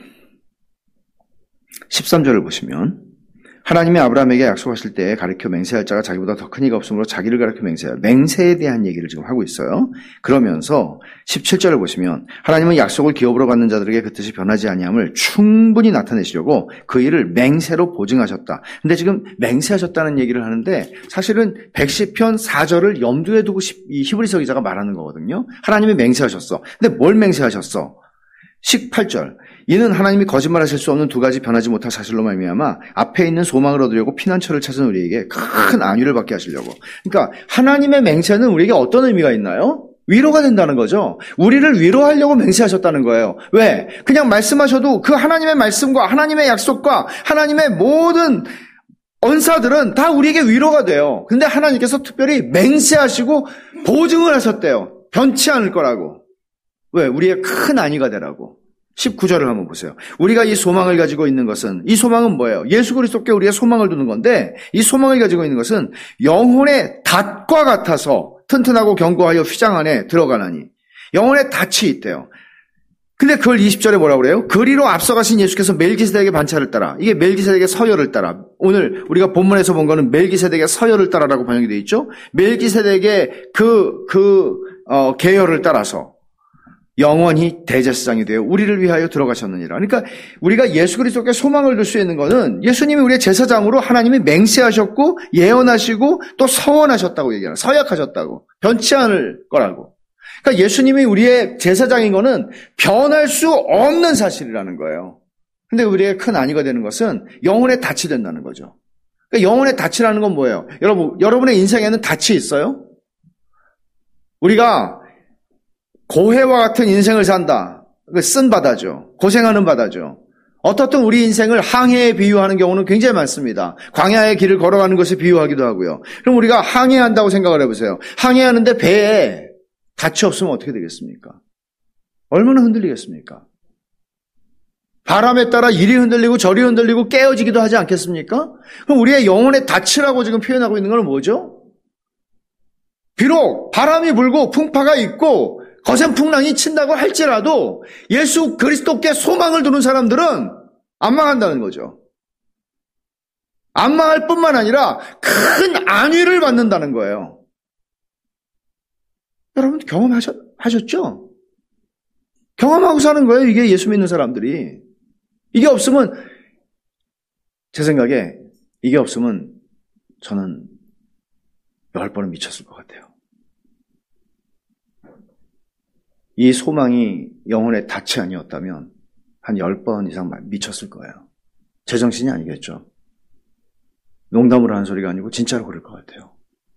십삼 절을 보시면 하나님이 아브라함에게 약속하실 때 가르쳐 맹세할 자가 자기보다 더 큰 이가 없으므로 자기를 가르쳐 맹세할, 맹세에 대한 얘기를 지금 하고 있어요. 그러면서 십칠 절을 보시면 하나님은 약속을 기업으로 받는 자들에게 그 뜻이 변하지 아니함을 충분히 나타내시려고 그 일을 맹세로 보증하셨다. 근데 지금 맹세하셨다는 얘기를 하는데 사실은 백십 편 사 절을 염두에 두고 이 히브리서 기자가 말하는 거거든요. 하나님이 맹세하셨어. 근데 뭘 맹세하셨어? 십팔 절. 이는 하나님이 거짓말하실 수 없는 두 가지 변하지 못할 사실로 말미암아 앞에 있는 소망을 얻으려고 피난처를 찾은 우리에게 큰 안위를 받게 하시려고. 그러니까 하나님의 맹세는 우리에게 어떤 의미가 있나요? 위로가 된다는 거죠. 우리를 위로하려고 맹세하셨다는 거예요. 왜? 그냥 말씀하셔도 그 하나님의 말씀과 하나님의 약속과 하나님의 모든 언사들은 다 우리에게 위로가 돼요. 근데 하나님께서 특별히 맹세하시고 보증을 하셨대요. 변치 않을 거라고. 왜? 우리의 큰 안위가 되라고. 십구 절을 한번 보세요. 우리가 이 소망을 가지고 있는 것은, 이 소망은 뭐예요? 예수 그리스도께 우리가 소망을 두는 건데, 이 소망을 가지고 있는 것은 영혼의 닷과 같아서 튼튼하고 견고하여 휘장 안에 들어가나니. 영혼의 닷이 있대요. 근데 그걸 이십 절에 뭐라고 그래요? 그리로 앞서가신 예수께서 멜기세덱의 반차를 따라, 이게 멜기세덱의 서열을 따라, 오늘 우리가 본문에서 본 거는 멜기세덱의 서열을 따라라고 번역이 되어 있죠? 멜기세덱의 그, 그, 어, 계열을 따라서 영원히 대제사장이 되어 우리를 위하여 들어가셨느니라. 그러니까 우리가 예수 그리스도께 소망을 둘 수 있는 것은 예수님이 우리의 제사장으로 하나님이 맹세하셨고 예언하시고 또 서원하셨다고 얘기하는, 서약하셨다고, 변치 않을 거라고. 그러니까 예수님이 우리의 제사장인 것은 변할 수 없는 사실이라는 거예요. 근데 우리의 큰 안위가 되는 것은 영혼의 닻이 된다는 거죠. 그러니까 영혼의 닻이라는 건 뭐예요? 여러분, 여러분의 인생에는 닻이 있어요? 우리가 고해와 같은 인생을 산다. 쓴 바다죠. 고생하는 바다죠. 어떻든 우리 인생을 항해에 비유하는 경우는 굉장히 많습니다. 광야의 길을 걸어가는 것에 비유하기도 하고요. 그럼 우리가 항해한다고 생각을 해보세요. 항해하는데 배에 닻이 없으면 어떻게 되겠습니까? 얼마나 흔들리겠습니까? 바람에 따라 이리 흔들리고 저리 흔들리고 깨어지기도 하지 않겠습니까? 그럼 우리의 영혼의 닻이라고 지금 표현하고 있는 건 뭐죠? 비록 바람이 불고 풍파가 있고 거센 풍랑이 친다고 할지라도 예수 그리스도께 소망을 두는 사람들은 안 망한다는 거죠. 안 망할 뿐만 아니라 큰 안위를 받는다는 거예요. 여러분 경험하셨죠? 경험하고 사는 거예요. 이게 예수 믿는 사람들이. 이게 없으면, 제 생각에 이게 없으면 저는 열 번은 미쳤을 것 같아요. 이 소망이 영혼의 닻이 아니었다면 한 열 번 이상 미쳤을 거예요. 제정신이 아니겠죠. 농담으로 하는 소리가 아니고 진짜로 그럴 것 같아요.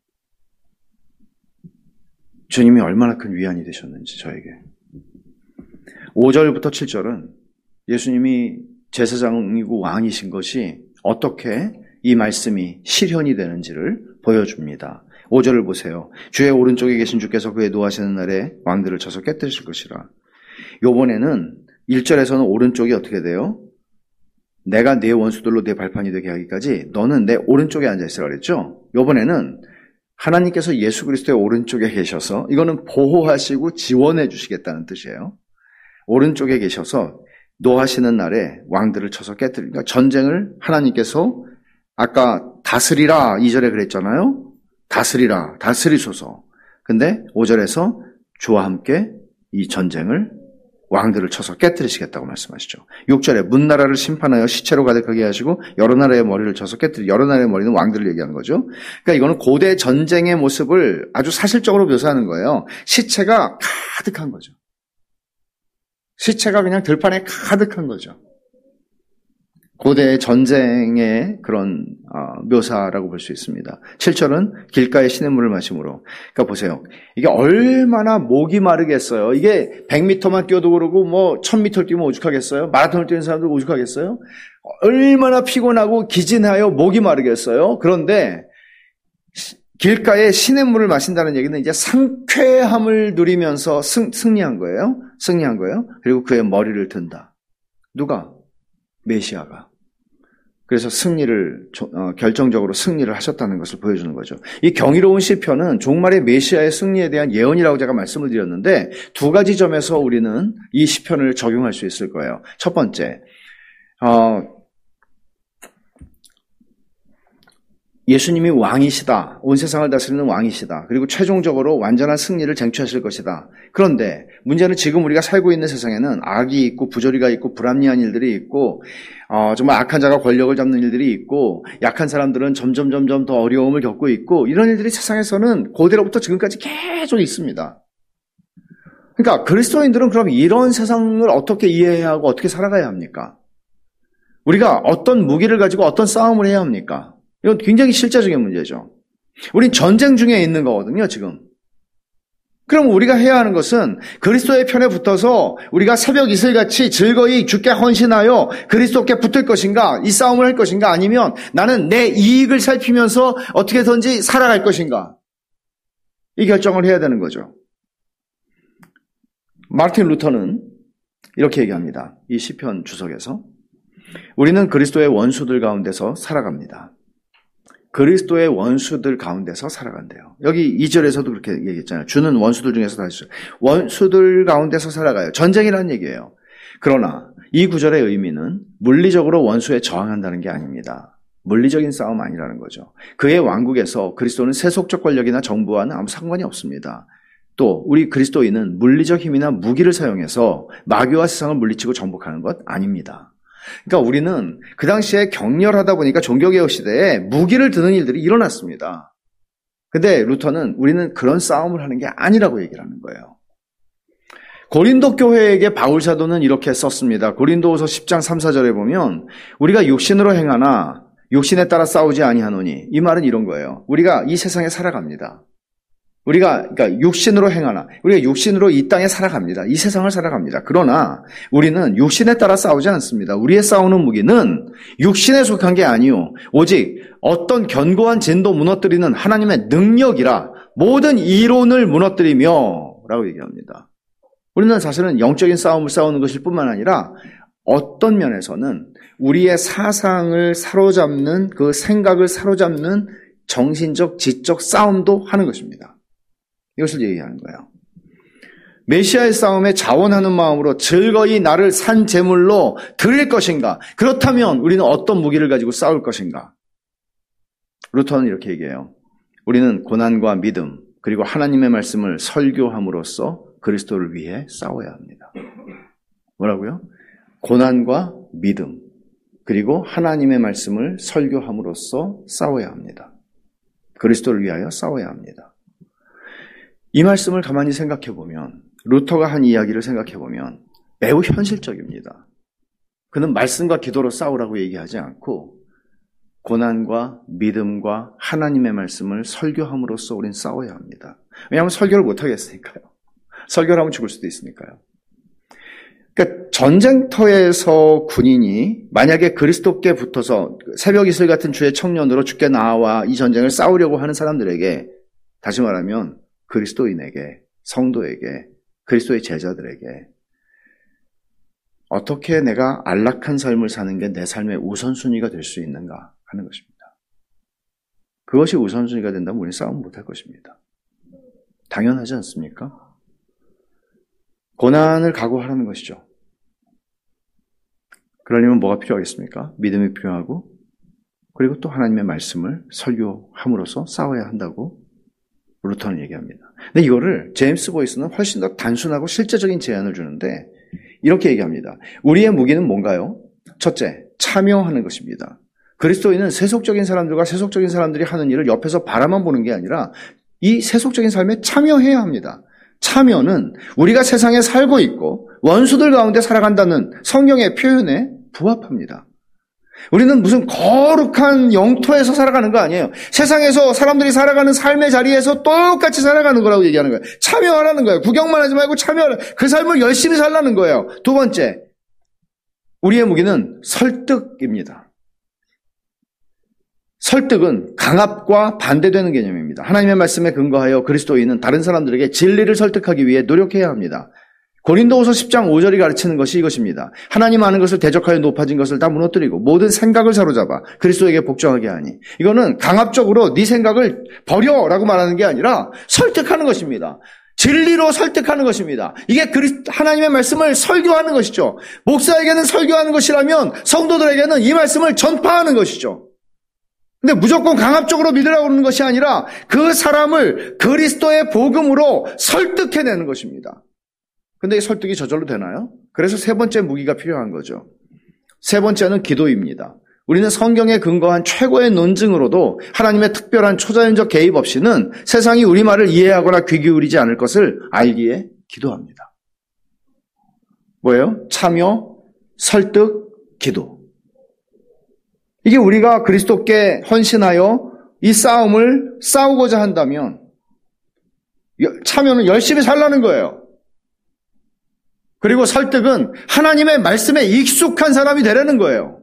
주님이 얼마나 큰 위안이 되셨는지 저에게. 오 절부터 칠 절은 예수님이 제사장이고 왕이신 것이 어떻게 이 말씀이 실현이 되는지를 보여줍니다. 오 절을 보세요. 주의 오른쪽에 계신 주께서 그의 노하시는 날에 왕들을 쳐서 깨뜨리실 것이라. 요번에는 일 절에서는 오른쪽이 어떻게 돼요? 내가 네 원수들로 내 발판이 되게 하기까지 너는 내 오른쪽에 앉아있으라 그랬죠? 요번에는 하나님께서 예수 그리스도의 오른쪽에 계셔서 이거는 보호하시고 지원해 주시겠다는 뜻이에요. 오른쪽에 계셔서 노하시는 날에 왕들을 쳐서 깨뜨리니까 그러니까 전쟁을 하나님께서 아까 다스리라 이 절에 그랬잖아요. 다스리라, 다스리소서. 근데 오 절에서 주와 함께 이 전쟁을 왕들을 쳐서 깨뜨리시겠다고 말씀하시죠. 육 절에 문나라를 심판하여 시체로 가득하게 하시고 여러 나라의 머리를 쳐서 깨뜨리, 여러 나라의 머리는 왕들을 얘기하는 거죠. 그러니까 이거는 고대 전쟁의 모습을 아주 사실적으로 묘사하는 거예요. 시체가 가득한 거죠. 시체가 그냥 들판에 가득한 거죠. 고대 전쟁의 그런 어, 묘사라고 볼 수 있습니다. 칠 절은 길가에 시냇물을 마심으로. 그러니까 보세요. 이게 얼마나 목이 마르겠어요. 이게 백 미터만 뛰어도 그러고 뭐 천 미터를 뛰면 오죽하겠어요? 마라톤을 뛰는 사람들 오죽하겠어요? 얼마나 피곤하고 기진하여 목이 마르겠어요? 그런데 길가에 시냇물을 마신다는 얘기는 이제 상쾌함을 누리면서 승, 승리한 거예요. 승리한 거예요. 그리고 그의 머리를 든다. 누가? 메시아가. 그래서 승리를 어, 결정적으로 승리를 하셨다는 것을 보여주는 거죠. 이 경이로운 시편은 종말의 메시아의 승리에 대한 예언이라고 제가 말씀을 드렸는데 두 가지 점에서 우리는 이 시편을 적용할 수 있을 거예요. 첫 번째, 어, 예수님이 왕이시다. 온 세상을 다스리는 왕이시다. 그리고 최종적으로 완전한 승리를 쟁취하실 것이다. 그런데 문제는 지금 우리가 살고 있는 세상에는 악이 있고 부조리가 있고 불합리한 일들이 있고 어, 정말 악한 자가 권력을 잡는 일들이 있고 약한 사람들은 점점 점점 더 어려움을 겪고 있고 이런 일들이 세상에서는 고대로부터 지금까지 계속 있습니다. 그러니까 그리스도인들은 그럼 이런 세상을 어떻게 이해해야 하고 어떻게 살아가야 합니까? 우리가 어떤 무기를 가지고 어떤 싸움을 해야 합니까? 이건 굉장히 실제적인 문제죠. 우린 전쟁 중에 있는 거거든요, 지금. 그럼 우리가 해야 하는 것은 그리스도의 편에 붙어서 우리가 새벽 이슬같이 즐거이 주께 헌신하여 그리스도께 붙을 것인가, 이 싸움을 할 것인가, 아니면 나는 내 이익을 살피면서 어떻게든지 살아갈 것인가. 이 결정을 해야 되는 거죠. 마르틴 루터는 이렇게 얘기합니다. 이 시편 주석에서. 우리는 그리스도의 원수들 가운데서 살아갑니다. 그리스도의 원수들 가운데서 살아간대요. 여기 이 절에서도 그렇게 얘기했잖아요. 주는 원수들 중에서 다시 원수들 가운데서 살아가요. 전쟁이라는 얘기예요. 그러나 이 구절의 의미는 물리적으로 원수에 저항한다는 게 아닙니다. 물리적인 싸움 아니라는 거죠. 그의 왕국에서 그리스도는 세속적 권력이나 정부와는 아무 상관이 없습니다. 또 우리 그리스도인은 물리적 힘이나 무기를 사용해서 마귀와 세상을 물리치고 정복하는 것 아닙니다. 그러니까 우리는 그 당시에 격렬하다 보니까 종교개혁 시대에 무기를 드는 일들이 일어났습니다. 근데 루터는 우리는 그런 싸움을 하는 게 아니라고 얘기를 하는 거예요. 고린도 교회에게 바울 사도는 이렇게 썼습니다. 고린도후서 십 장 삼, 사 절에 보면 우리가 육신으로 행하나 육신에 따라 싸우지 아니하노니, 이 말은 이런 거예요. 우리가 이 세상에 살아갑니다. 우리가 그러니까 육신으로 행하나, 우리가 육신으로 이 땅에 살아갑니다. 이 세상을 살아갑니다. 그러나 우리는 육신에 따라 싸우지 않습니다. 우리의 싸우는 무기는 육신에 속한 게 아니요, 오직 어떤 견고한 진도 무너뜨리는 하나님의 능력이라 모든 이론을 무너뜨리며 라고 얘기합니다. 우리는 사실은 영적인 싸움을 싸우는 것일 뿐만 아니라 어떤 면에서는 우리의 사상을 사로잡는, 그 생각을 사로잡는 정신적, 지적 싸움도 하는 것입니다. 이것을 얘기하는 거예요. 메시아의 싸움에 자원하는 마음으로 즐거이 나를 산 제물로 드릴 것인가? 그렇다면 우리는 어떤 무기를 가지고 싸울 것인가? 루터는 이렇게 얘기해요. 우리는 고난과 믿음, 그리고 하나님의 말씀을 설교함으로써 그리스도를 위해 싸워야 합니다. 뭐라고요? 고난과 믿음, 그리고 하나님의 말씀을 설교함으로써 싸워야 합니다. 그리스도를 위하여 싸워야 합니다. 이 말씀을 가만히 생각해 보면, 루터가 한 이야기를 생각해 보면 매우 현실적입니다. 그는 말씀과 기도로 싸우라고 얘기하지 않고 고난과 믿음과 하나님의 말씀을 설교함으로써 우린 싸워야 합니다. 왜냐하면 설교를 못 하겠으니까요. 설교를 하면 죽을 수도 있으니까요. 그러니까 전쟁터에서 군인이 만약에 그리스도께 붙어서 새벽 이슬 같은 주의 청년으로 주께 나와 이 전쟁을 싸우려고 하는 사람들에게, 다시 말하면 그리스도인에게, 성도에게, 그리스도의 제자들에게 어떻게 내가 안락한 삶을 사는 게 내 삶의 우선순위가 될 수 있는가 하는 것입니다. 그것이 우선순위가 된다면 우리는 싸움 못할 것입니다. 당연하지 않습니까? 고난을 각오하라는 것이죠. 그러려면 뭐가 필요하겠습니까? 믿음이 필요하고, 그리고 또 하나님의 말씀을 설교함으로써 싸워야 한다고 루터는 얘기합니다. 근데 이거를 제임스 보이스는 훨씬 더 단순하고 실제적인 제안을 주는데 이렇게 얘기합니다. 우리의 무기는 뭔가요? 첫째, 참여하는 것입니다. 그리스도인은 세속적인 사람들과 세속적인 사람들이 하는 일을 옆에서 바라만 보는 게 아니라 이 세속적인 삶에 참여해야 합니다. 참여는 우리가 세상에 살고 있고 원수들 가운데 살아간다는 성경의 표현에 부합합니다. 우리는 무슨 거룩한 영토에서 살아가는 거 아니에요. 세상에서 사람들이 살아가는 삶의 자리에서 똑같이 살아가는 거라고 얘기하는 거예요. 참여하라는 거예요. 구경만 하지 말고 참여하라. 그 삶을 열심히 살라는 거예요. 두 번째, 우리의 무기는 설득입니다. 설득은 강압과 반대되는 개념입니다. 하나님의 말씀에 근거하여 그리스도인은 다른 사람들에게 진리를 설득하기 위해 노력해야 합니다. 고린도후서 십 장 오 절이 가르치는 것이 이것입니다. 하나님 아는 것을 대적하여 높아진 것을 다 무너뜨리고 모든 생각을 사로잡아 그리스도에게 복종하게 하니. 이거는 강압적으로 네 생각을 버려라고 말하는 게 아니라 설득하는 것입니다. 진리로 설득하는 것입니다. 이게 하나님의 말씀을 설교하는 것이죠. 목사에게는 설교하는 것이라면 성도들에게는 이 말씀을 전파하는 것이죠. 근데 무조건 강압적으로 믿으라고 하는 것이 아니라 그 사람을 그리스도의 복음으로 설득해내는 것입니다. 근데 이 설득이 저절로 되나요? 그래서 세 번째 무기가 필요한 거죠. 세 번째는 기도입니다. 우리는 성경에 근거한 최고의 논증으로도 하나님의 특별한 초자연적 개입 없이는 세상이 우리 말을 이해하거나 귀 기울이지 않을 것을 알기에 기도합니다. 뭐예요? 참여, 설득, 기도. 이게 우리가 그리스도께 헌신하여 이 싸움을 싸우고자 한다면 참여는 열심히 살라는 거예요. 그리고 설득은 하나님의 말씀에 익숙한 사람이 되라는 거예요.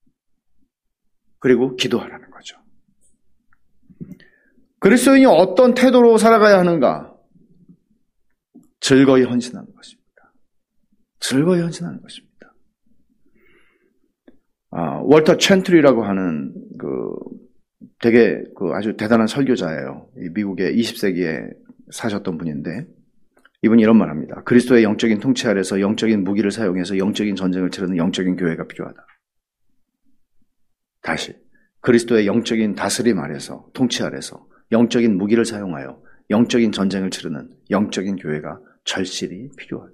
그리고 기도하라는 거죠. 그리스도인이 어떤 태도로 살아가야 하는가? 즐거이 헌신하는 것입니다. 즐거이 헌신하는 것입니다. 아, 월터 챈트리라고 하는 그 되게 그 아주 대단한 설교자예요. 미국의 이십 세기에 사셨던 분인데 이분이 이런 말 합니다. 그리스도의 영적인 통치 아래서 영적인 무기를 사용해서 영적인 전쟁을 치르는 영적인 교회가 필요하다. 다시 그리스도의 영적인 다스림 아래서 통치 아래서 영적인 무기를 사용하여 영적인 전쟁을 치르는 영적인 교회가 절실히 필요하다.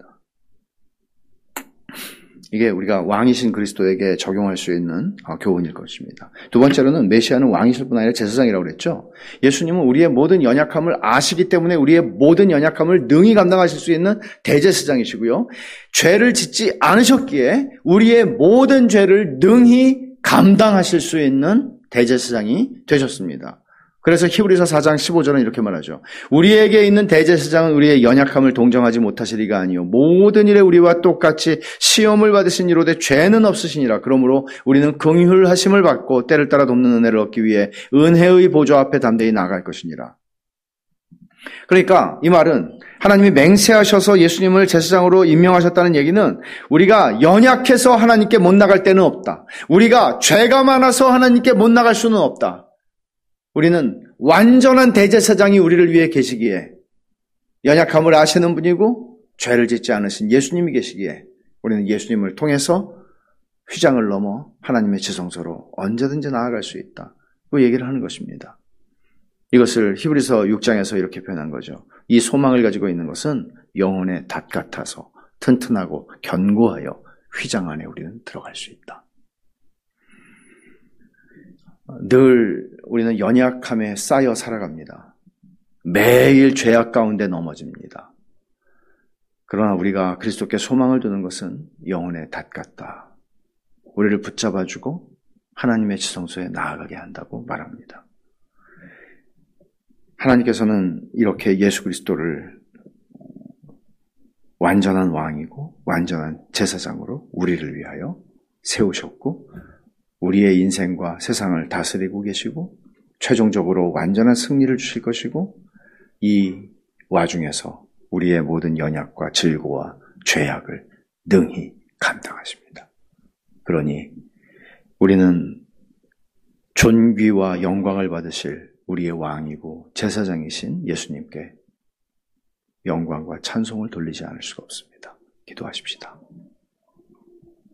이게 우리가 왕이신 그리스도에게 적용할 수 있는 교훈일 것입니다. 두 번째로는 메시아는 왕이실 뿐 아니라 제사장이라고 그랬죠. 예수님은 우리의 모든 연약함을 아시기 때문에 우리의 모든 연약함을 능히 감당하실 수 있는 대제사장이시고요. 죄를 짓지 않으셨기에 우리의 모든 죄를 능히 감당하실 수 있는 대제사장이 되셨습니다. 그래서 히브리서 사 장 십오 절은 이렇게 말하죠. 우리에게 있는 대제사장은 우리의 연약함을 동정하지 못하시리가 아니요 모든 일에 우리와 똑같이 시험을 받으신 이로되 죄는 없으시니라. 그러므로 우리는 긍휼하심을 받고 때를 따라 돕는 은혜를 얻기 위해 은혜의 보좌 앞에 담대히 나아갈 것이니라. 그러니까 이 말은 하나님이 맹세하셔서 예수님을 제사장으로 임명하셨다는 얘기는 우리가 연약해서 하나님께 못 나갈 때는 없다. 우리가 죄가 많아서 하나님께 못 나갈 수는 없다. 우리는 완전한 대제사장이 우리를 위해 계시기에 연약함을 아시는 분이고 죄를 짓지 않으신 예수님이 계시기에 우리는 예수님을 통해서 휘장을 넘어 하나님의 지성소로 언제든지 나아갈 수 있다. 그 얘기를 하는 것입니다. 이것을 히브리서 육 장에서 이렇게 표현한 거죠. 이 소망을 가지고 있는 것은 영혼의 닷 같아서 튼튼하고 견고하여 휘장 안에 우리는 들어갈 수 있다. 늘 우리는 연약함에 쌓여 살아갑니다. 매일 죄악 가운데 넘어집니다. 그러나 우리가 그리스도께 소망을 두는 것은 영혼의 닷 같다. 우리를 붙잡아주고 하나님의 지성소에 나아가게 한다고 말합니다. 하나님께서는 이렇게 예수 그리스도를 완전한 왕이고 완전한 제사장으로 우리를 위하여 세우셨고 우리의 인생과 세상을 다스리고 계시고 최종적으로 완전한 승리를 주실 것이고 이 와중에서 우리의 모든 연약과 질고와 죄악을 능히 감당하십니다. 그러니 우리는 존귀와 영광을 받으실 우리의 왕이고 제사장이신 예수님께 영광과 찬송을 돌리지 않을 수가 없습니다. 기도하십시다.